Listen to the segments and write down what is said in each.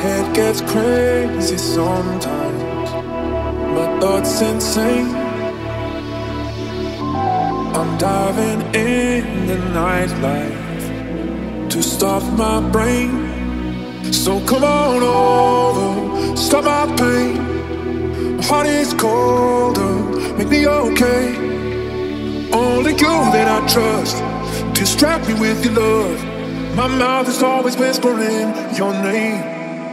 head gets crazy sometimes, my thoughts insane. I'm diving in the nightlife to stop my brain. So come on over, stop my pain. My heart is colder, make me okay. Only you that I trust, distract me with your love. My mouth is always whispering your name.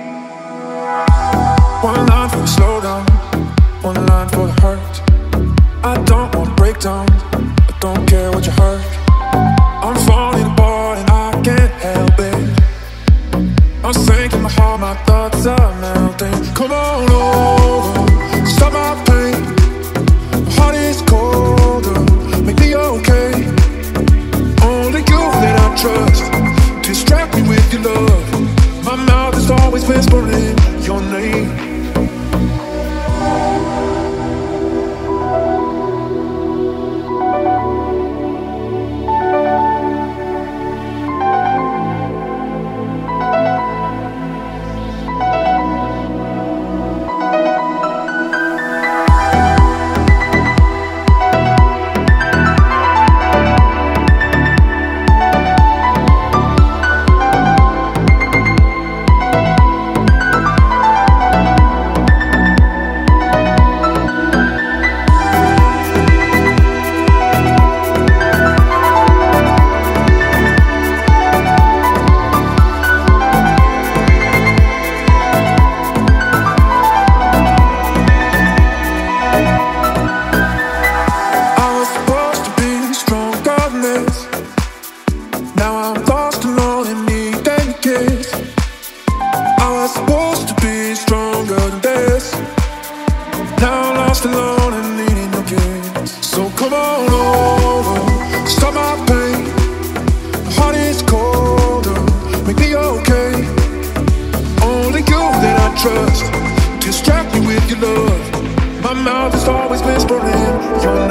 One line for the slowdown, one line for the hurt. I don't want breakdowns, I don't care what you hurt. I'm falling apart and I can't help it. I'm sinking my heart, my thoughts are melting. Come on over, stop my pain. My heart is colder, make me okay. Only you that I trust, distract me with your love. My mouth is always whispering your name. Now I'm lost alone and need a kiss. I was supposed to be stronger than this. Now I'm lost alone and needing a kiss. So come on over, stop my pain. My heart is colder, make me okay. Only you that I trust, distract me with your love. My mouth is always whispering your name.